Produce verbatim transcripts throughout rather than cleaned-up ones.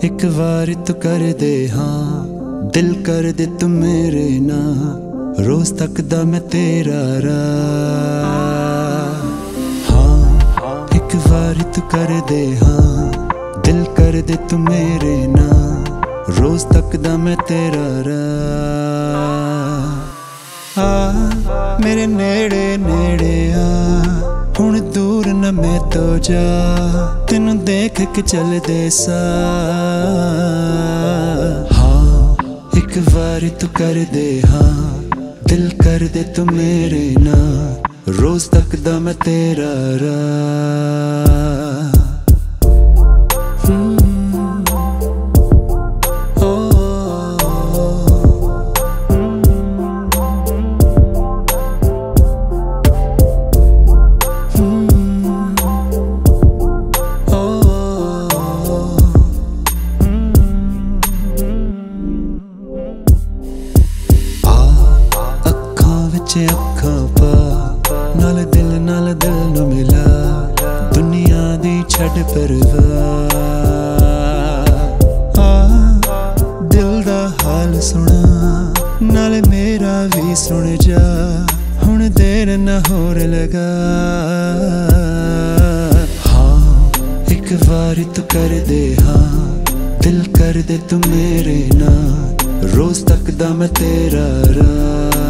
एक बार तो कर दे हाँ, दिल कर दे तू मेरे ना, रोज तकदा मैं तेरा राह। हाँ एक बार तू कर दे हाँ, दिल कर दे तू मेरे ना, रोज तकदा मैं तेरा राह। आ मेरे नेड़े नेड़े आ, हुण दूर न मैं तो जा, तेनू देख के चल दे सा। हाँ एक बार तू कर दे हाँ, दिल कर दे तू मेरे ना, रोज तकदा मैं तेरा राह। अखां पा नाल दिल नाल दिल नू मिला, दुनिया दी छड़ परवाह। आ दिल दा हाल सुना, नाल मेरा भी सुन जा, हुण देर न होर लगा। हाँ एक बार तू कर दे हाँ, दिल कर दे तू मेरे ना, रोज तकदा मैं तेरा राह।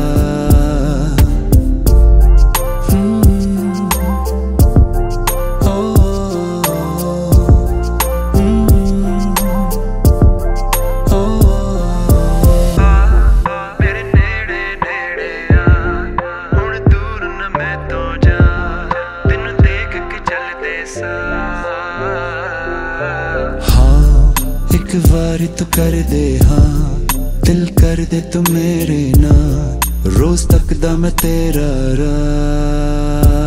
हाँ एक बार तू कर दे हाँ, दिल कर दे तू मेरे ना, रोज तकदा मैं तेरा राह।